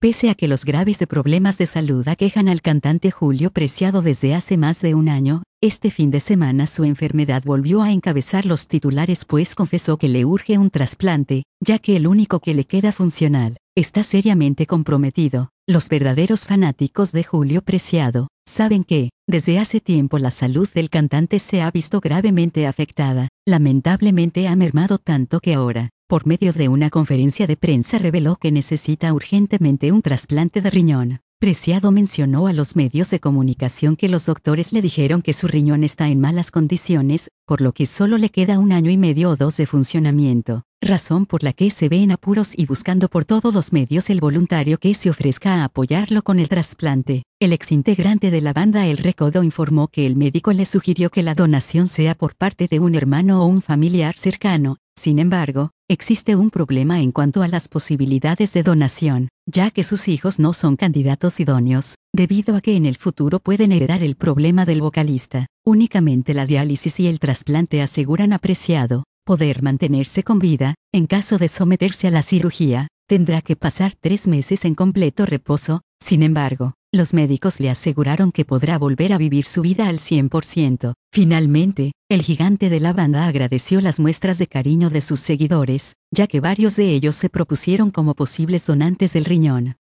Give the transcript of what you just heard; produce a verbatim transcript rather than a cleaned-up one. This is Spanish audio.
Pese a que los graves de problemas de salud aquejan al cantante Julio Preciado desde hace más de un año, este fin de semana su enfermedad volvió a encabezar los titulares, pues confesó que le urge un trasplante, ya que el único que le queda funcional está seriamente comprometido. Los verdaderos fanáticos de Julio Preciado saben que, desde hace tiempo, la salud del cantante se ha visto gravemente afectada. Lamentablemente ha mermado tanto que ahora, por medio de una conferencia de prensa, reveló que necesita urgentemente un trasplante de riñón. Preciado mencionó a los medios de comunicación que los doctores le dijeron que su riñón está en malas condiciones, por lo que solo le queda un año y medio o dos de funcionamiento, razón por la que se ve en apuros y buscando por todos los medios el voluntario que se ofrezca a apoyarlo con el trasplante. El exintegrante de la banda El Recodo informó que el médico le sugirió que la donación sea por parte de un hermano o un familiar cercano. Sin embargo, existe un problema en cuanto a las posibilidades de donación, ya que sus hijos no son candidatos idóneos, debido a que en el futuro pueden heredar el problema del vocalista. Únicamente la diálisis y el trasplante aseguran a Preciado poder mantenerse con vida. En caso de someterse a la cirugía, tendrá que pasar tres meses en completo reposo. Sin embargo, los médicos le aseguraron que podrá volver a vivir su vida al cien por ciento. Finalmente, el gigante de la banda agradeció las muestras de cariño de sus seguidores, ya que varios de ellos se propusieron como posibles donantes del riñón.